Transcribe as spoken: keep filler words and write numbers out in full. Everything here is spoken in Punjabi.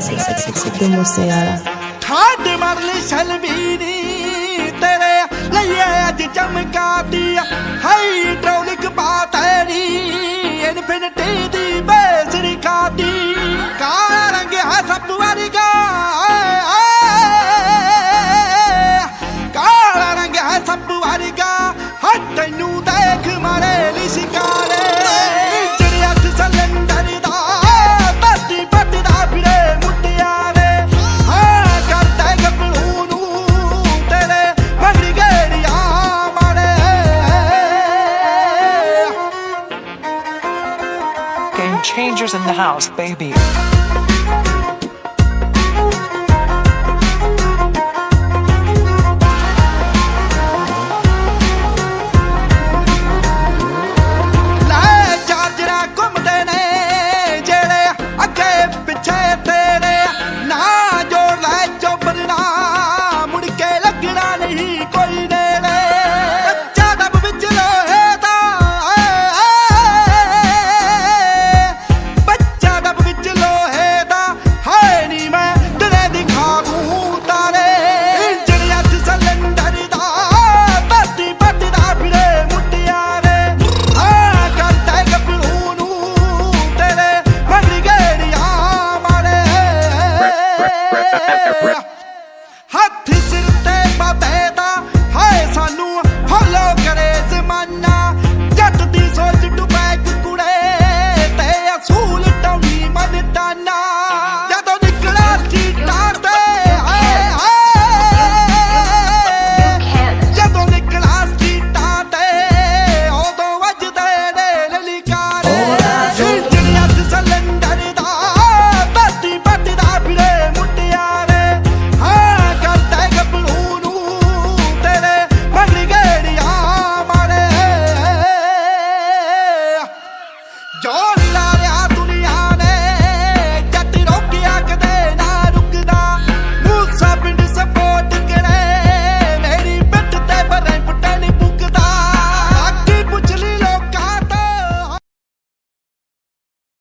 ਸਿੱਧੂ ਮੂਸੇਵਾਲਾ ਠਾਡ ਮਰਲੀ ਸ਼ਲਬੀਨੀ ਤੇਰੇ ਲਈਏ ਅੱਜ ਚਮਕਾਦੀ ਹਾਈਡ੍ਰੋਲਿਕ ਬਾਤਰੀ ਇਨਫਿਨਿਟੀ ਦੀ ਬੇਸਰੀ ਖਾਦੀ ਕਾਲਾ ਰੰਗ ਹੈ ਸਭ ਵਰਗਾ ਕਾਲਾ ਰੰਗ ਹੈ ਸਭ ਵਰਗਾ ਹੱਥ ਤੈਨੂੰ ਦੇਖ ਮਾਰੇ ਲਈ ਸ਼ਿਕਾਰੇ ਚਿੜੀਆ ਸਿਲੰਡਰ ਦਾ ਧਰਤੀ ਪੱਟਦਾ ਫਿਰੇ ਮੁੱਟਿਆਰੇ ਹਾਂ ਕਰਦਾ ਗੱਭਰੂ ਨੂੰ ਤੇਰੇ ਮਗਰੀ ਗੇੜੀਆਂ ਮਾਰੇ Game changers in the house, baby.